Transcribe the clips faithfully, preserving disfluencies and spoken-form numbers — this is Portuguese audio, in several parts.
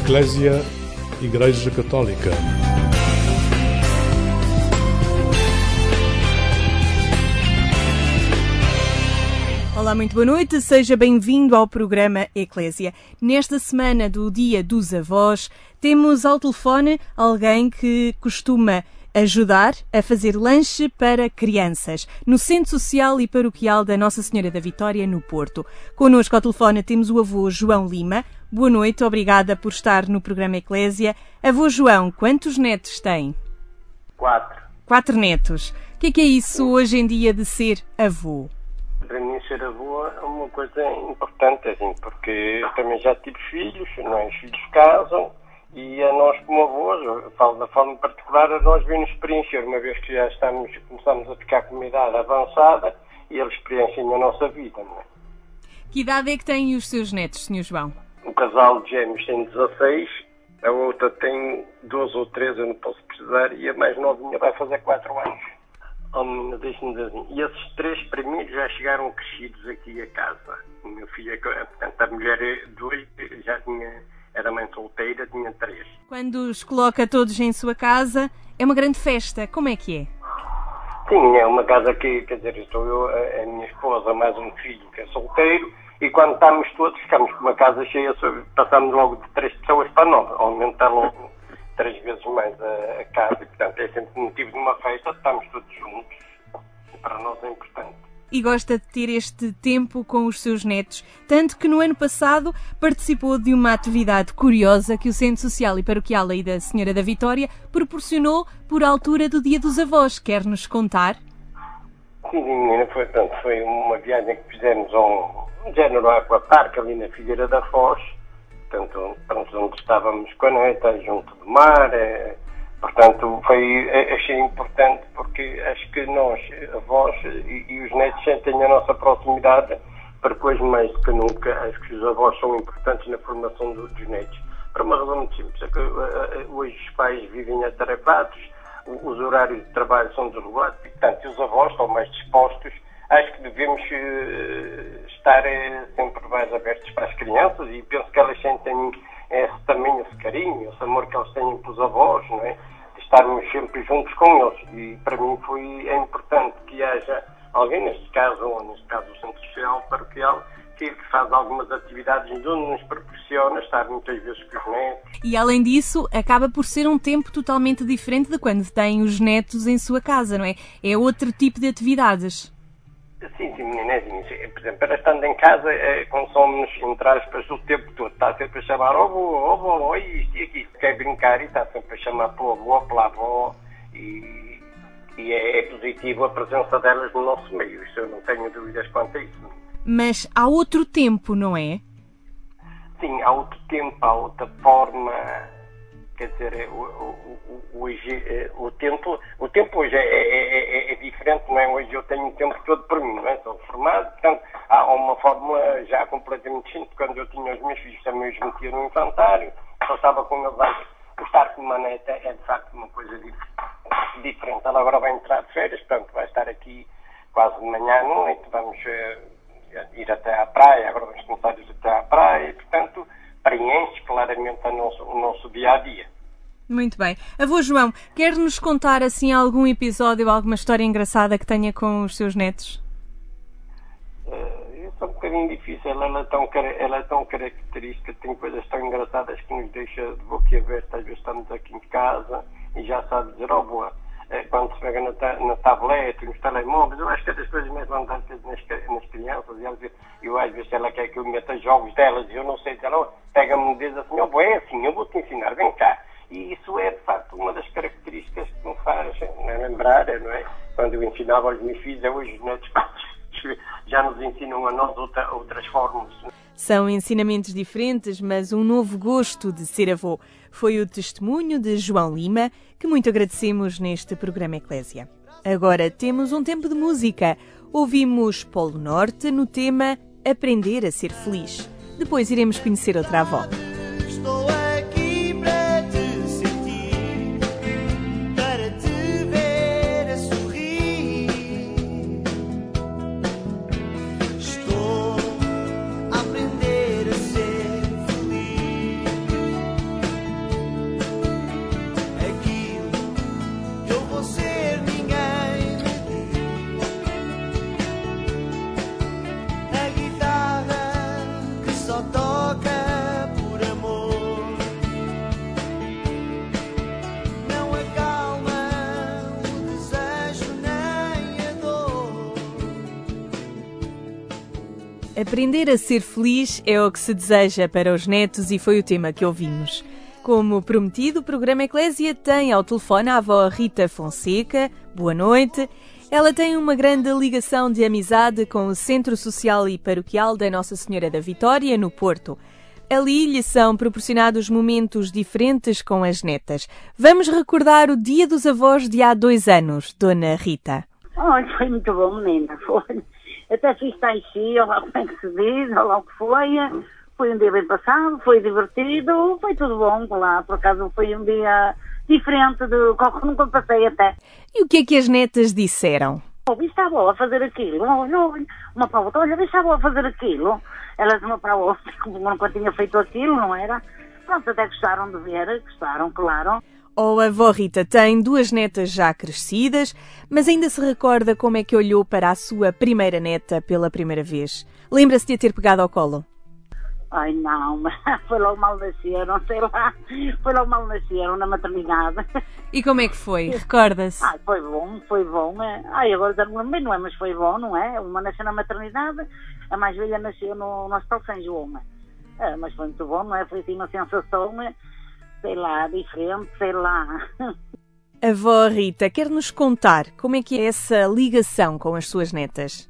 Eclésia, Igreja Católica. Olá, muito boa noite, seja bem-vindo ao programa Eclésia. Nesta semana do Dia dos Avós, temos ao telefone alguém que costuma ajudar a fazer lanche para crianças no Centro Social e Paroquial da Nossa Senhora da Vitória, no Porto. Connosco ao telefone temos o avô João Lima. Boa noite, obrigada por estar no programa Eclésia. Avô João, quantos netos tem? Quatro. Quatro netos. O que é que é isso hoje em dia de ser avô? Para mim, ser avô é uma coisa importante, assim, porque eu também já tive filhos, não é? Os filhos casam e a nós, como avós, eu falo da forma particular, a nós vem-nos preencher, uma vez que já estamos, começamos a ficar com uma idade avançada e eles preenchem a nossa vida, não é? Que idade é que têm os seus netos, senhor João? O casal de gêmeos tem dezasseis, a outra tem doze ou treze, eu não posso precisar, e a mais novinha vai fazer quatro anos. Oh, menina, deixa-me dizer assim. E esses três primeiros já chegaram crescidos aqui a casa. O meu filho, portanto, a mulher dois já tinha, era mãe solteira, tinha três. Quando os coloca todos em sua casa, é uma grande festa. Como é que é? Sim, é uma casa que, quer dizer, estou eu, a, a minha esposa, mais um filho que é solteiro, e quando estamos todos, ficamos com uma casa cheia, passamos logo de três pessoas para nove, aumenta logo três vezes mais a, a casa, e portanto é sempre motivo de uma festa, estamos todos juntos, para nós é importante. E gosta de ter este tempo com os seus netos, tanto que no ano passado participou de uma atividade curiosa que o Centro Social e Paroquial aí da Senhora da Vitória proporcionou por altura do Dia dos Avós. Quer-nos contar? Sim, menina, foi, portanto, foi uma viagem que fizemos a um, um género aquapark ali na Figueira da Foz, portanto, onde estávamos com a neta, junto do mar. É, portanto, foi, achei importante porque acho que nós, avós e, e os netos, sentem a nossa proximidade, porque hoje mais do que nunca acho que os avós são importantes na formação do, dos netos. Por uma razão muito simples, é que uh, hoje os pais vivem atarefados, os horários de trabalho são desregulados, e portanto os avós estão mais dispostos. Acho que devemos uh, estar uh, sempre mais abertos para as crianças e penso que elas sentem esse, também esse carinho, esse amor que eles têm pelos avós, não é? De estarmos sempre juntos com eles. E para mim foi, é importante que haja alguém, neste caso, ou neste caso o Centro Social Paroquial, que faz algumas atividades onde nos proporciona estar muitas vezes com os netos. E além disso, acaba por ser um tempo totalmente diferente de quando têm os netos em sua casa, não é? É outro tipo de atividades. Sim, sim, meninezinho. Por exemplo, para estando em casa, é, consome-nos, entre aspas, o tempo todo. Está sempre a chamar, ó avô, ó avô, ó isto e aquilo. Quer brincar e está sempre a chamar pelo avô, pela avó. E, e é, é positivo a presença delas no nosso meio. Isso eu não tenho dúvidas quanto a isso. Mas há outro tempo, não é? Sim, há outro tempo, há outra forma. Quer dizer, o, o, o, hoje, o, tempo, o tempo hoje é, é, é, é diferente, não é? Hoje eu tenho o tempo todo por mim, não é? Sou formado, portanto, há uma fórmula já completamente distinta. Quando eu tinha os meus filhos, também os metia no infantário, só estava com eles lá. Estar com uma neta é, de facto, uma coisa diferente. Ela agora vai entrar de férias, portanto, vai estar aqui quase de manhã à noite, vamos uh, ir até à praia, agora vamos começar a ir até à praia, e, portanto, preenche claramente o nosso, o nosso dia-a-dia. Muito bem. Avô João, quer-nos contar assim algum episódio ou alguma história engraçada que tenha com os seus netos? Uh, isso é um bocadinho difícil. Ela é, tão, ela é tão característica, tem coisas tão engraçadas que nos deixa de boquiaberta. Às vezes estamos aqui em casa e já sabe dizer, ó, oh, boa, quando se pega na, ta- na tablete, nos telemóveis, eu acho que é das coisas mais fantásticas nas, nas crianças. E elas, eu às vezes ela quer que eu meta jogos delas e eu não sei dizer, oh, pega-me um dedo assim, ó, oh, boa, é assim, eu vou-te ensinar, vem cá. E isso é, de facto, uma das características que me faz lembrar, não é? Quando eu ensinava aos meus filhos, hoje os netos já nos ensinam a nós outra, outras formas. São ensinamentos diferentes, mas um novo gosto de ser avô. Foi o testemunho de João Lima, que muito agradecemos neste programa Eclésia. Agora temos um tempo de música. Ouvimos Polo Norte no tema Aprender a Ser Feliz. Depois iremos conhecer outra avó. Aprender a ser feliz é o que se deseja para os netos e foi o tema que ouvimos. Como prometido, o programa Eclésia tem ao telefone a avó Rita Fonseca. Boa noite. Ela tem uma grande ligação de amizade com o Centro Social e Paroquial da Nossa Senhora da Vitória, no Porto. Ali lhe são proporcionados momentos diferentes com as netas. Vamos recordar o Dia dos Avós de há dois anos, Dona Rita. Olha, foi muito bom, menina. Foi. Até fiz tai chi, olha lá como é que se diz, olha lá o que foi. Foi um dia bem passado, foi divertido, foi tudo bom lá. Por acaso foi um dia diferente do que nunca passei até. E o que é que as netas disseram? Oh, está a boa a fazer aquilo. Olha, olha, uma para a outra, olha, está a boa a fazer aquilo. Elas uma para a outra, como nunca tinha feito aquilo, não era? Pronto, até gostaram de ver, gostaram, claro. Oh, a avó Rita tem duas netas já crescidas, mas ainda se recorda como é que olhou para a sua primeira neta pela primeira vez. Lembra-se de a ter pegado ao colo? Ai, não, mas foi logo mal nasceram, sei lá. Foi logo mal nasceram na maternidade. E como é que foi? Recorda-se? Ai, foi bom, foi bom. Ai, agora já não lembro bem, não é? Mas foi bom, não é? Uma nasceu na maternidade, a mais velha nasceu no, no Hospital São João. É, mas foi muito bom, não é? Foi assim uma sensação, sei lá, diferente, sei lá. A avó Rita, quer-nos contar como é que é essa ligação com as suas netas?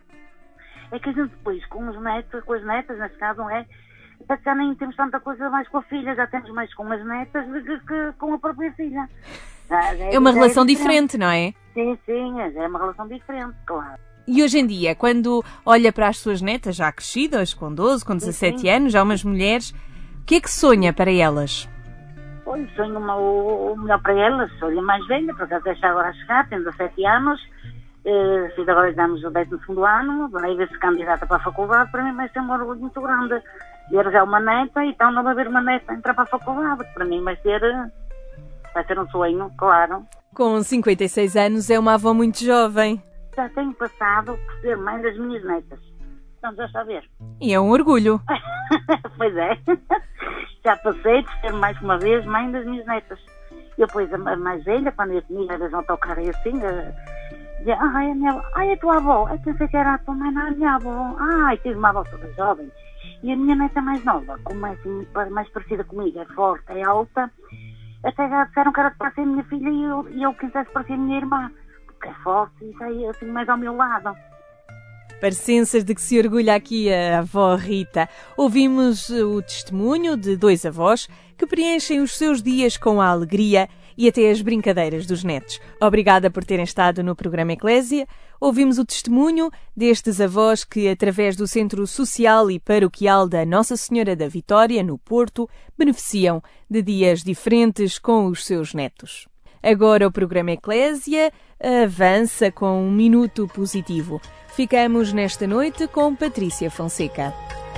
É que a gente depois, com os netos, com as netas, neste caso, não é? Até que já nem temos tanta coisa mais com a filha, já temos mais com as netas do que, que com a própria filha. É, é uma relação é diferente, não é? Sim, sim, é uma relação diferente, claro. E hoje em dia, quando olha para as suas netas já crescidas, com doze, com dezassete sim, sim. anos, já umas mulheres, o que é que sonha para elas? Olha, sonho uma, o, o melhor para elas, sonho mais velha, porque até está agora a chegar, tem dezassete anos, uh, se agora damos o décimo segundo ano, vai ver se candidata para a faculdade, para mim vai ser um orgulho muito grande. Ver já uma neta, então não vai haver uma neta entrar para a faculdade, que para mim vai ser, vai ser um sonho, claro. Com cinquenta e seis anos é uma avó muito jovem. Já tenho passado por ser mãe das minhas netas. Vamos já está a ver. E é um orgulho. Pois é. Já passei de ser mais uma vez mãe das minhas netas. E depois a mais velha, quando eu comigo, às vezes não tocar assim, dizia, ai, a minha avó, ai, a tua avó, eu pensei que era a tua mãe, não, a minha avó. Ai, tive uma avó toda jovem. E a minha neta mais nova, como é assim, mais parecida comigo, é forte, é alta, até já disseram que era para ser minha filha e eu, e eu quisesse parecer a minha irmã, porque é forte e sai assim mais ao meu lado. Parecenças de que se orgulha aqui a avó Rita. Ouvimos o testemunho de dois avós que preenchem os seus dias com a alegria e até as brincadeiras dos netos. Obrigada por terem estado no programa Eclésia. Ouvimos o testemunho destes avós que, através do Centro Social e Paroquial da Nossa Senhora da Vitória, no Porto, beneficiam de dias diferentes com os seus netos. Agora o programa Eclésia avança com um minuto positivo. Ficamos nesta noite com Patrícia Fonseca.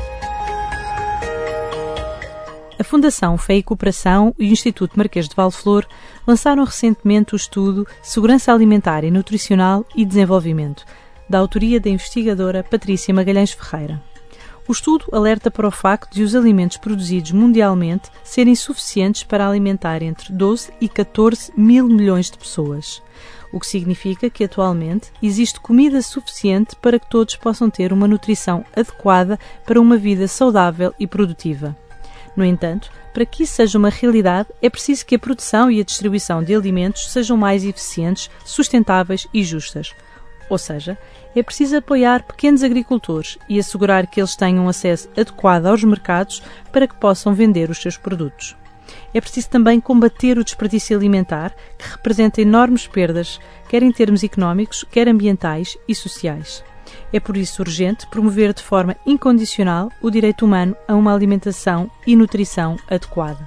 A Fundação Fé e Cooperação e o Instituto Marquês de Valflor lançaram recentemente o estudo Segurança Alimentar e Nutricional e Desenvolvimento, da autoria da investigadora Patrícia Magalhães Ferreira. O estudo alerta para o facto de os alimentos produzidos mundialmente serem suficientes para alimentar entre doze e catorze mil milhões de pessoas, o que significa que atualmente existe comida suficiente para que todos possam ter uma nutrição adequada para uma vida saudável e produtiva. No entanto, para que isso seja uma realidade, é preciso que a produção e a distribuição de alimentos sejam mais eficientes, sustentáveis e justas. Ou seja, é preciso apoiar pequenos agricultores e assegurar que eles tenham acesso adequado aos mercados para que possam vender os seus produtos. É preciso também combater o desperdício alimentar, que representa enormes perdas, quer em termos económicos, quer ambientais e sociais. É por isso urgente promover de forma incondicional o direito humano a uma alimentação e nutrição adequada.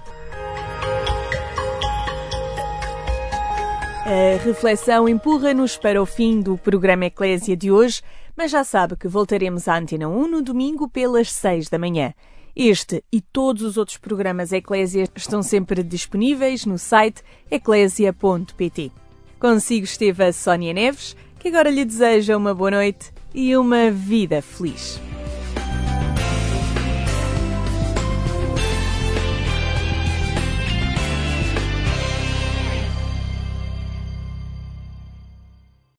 A reflexão empurra-nos para o fim do programa Eclésia de hoje, mas já sabe que voltaremos à Antena um no domingo pelas seis da manhã. Este e todos os outros programas Eclésia estão sempre disponíveis no site eclésia ponto pt. Consigo esteve a Sónia Neves, que agora lhe deseja uma boa noite e uma vida feliz.